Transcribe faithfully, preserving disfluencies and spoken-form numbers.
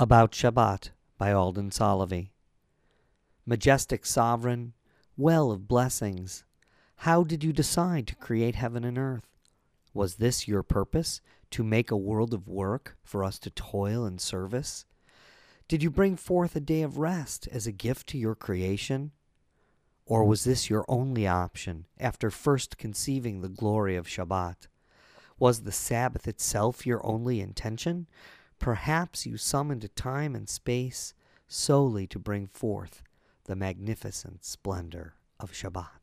About Shabbat by Alden Solovey. Majestic Sovereign, well of blessings, how did you decide to create heaven and earth? Was this your purpose, to make a world of work for us to toil in service? Did you bring forth a day of rest as a gift to your creation? Or was this your only option after first conceiving the glory of Shabbat? Was the Sabbath itself your only intention? Perhaps you summoned time and space solely to bring forth the magnificent splendor of Shabbat.